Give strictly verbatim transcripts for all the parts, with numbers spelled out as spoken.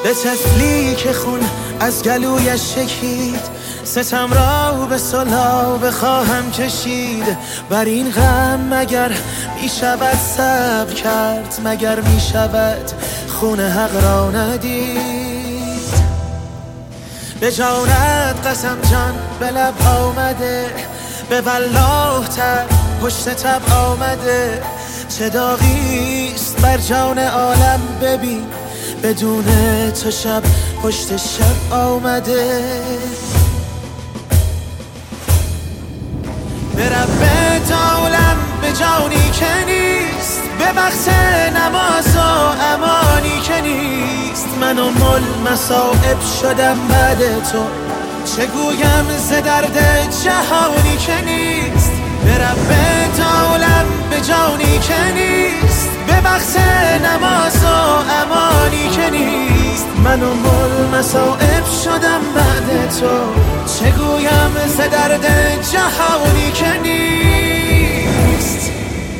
به طفلی که خون از گلویش شکید، ستم را به صلح بخواهم کشید. بر این غم مگر می شود صبر کرد؟ مگر می شود خون حق را ندید؟ به جانت قسم جان به لب آمده، به والله تب پشت تب آمده. چه داغیست بر جان عالم ببین، بدون تو شب پشت شب آمده. به رب عالم به جانی که نیست، به بخت نماز و امانی که نیست. من و مل مصائب شدم بعد تو، چه گویم ز درد جهانی که نیست. به رب عالم به جانی که نیست، به بخت نماز و امانی که نیست. من و مل مصائب شدم بعد تو، چه گویم ز درد جهانی که نیست.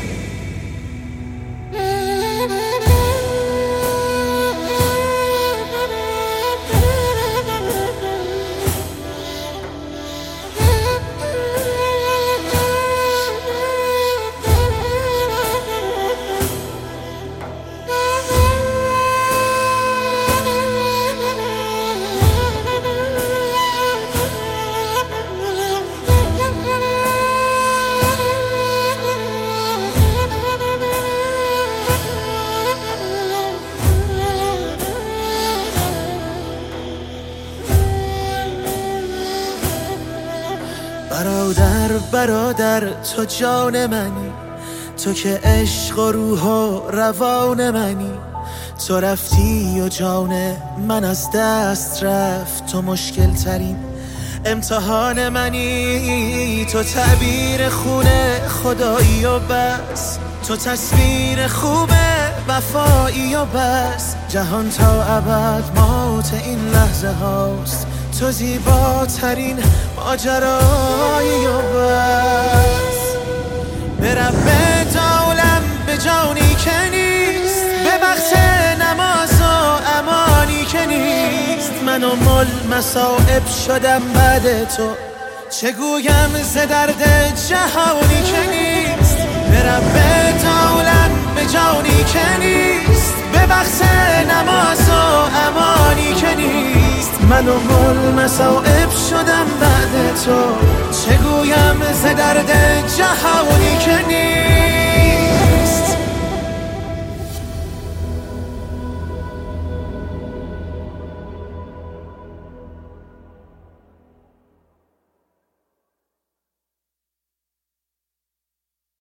برادر برادر تو جان منی، تو که عشق و روح و روان منی. تو رفتی و جان من از دست رفت، تو مشکل ترین امتحان منی. تو تعبیر خون خدایی و بس، تو تصویر خوب وفایی و بس. جهان تا ابد موت این لحظه هاست، تو زیباترین ماجرایی و بس. به رب عالم به جانی که نیست، به بخت نماز و امانی که نیست. من و مل مصائب شدم بعد تو، چه گویم ز درد جهانی که نیست. به رب عالم به جانی که نیست، به بخت نماز و امانی که نیست. من و مل مصائب شدم بعد تو، چه گویم ز درد جهانی که نیست.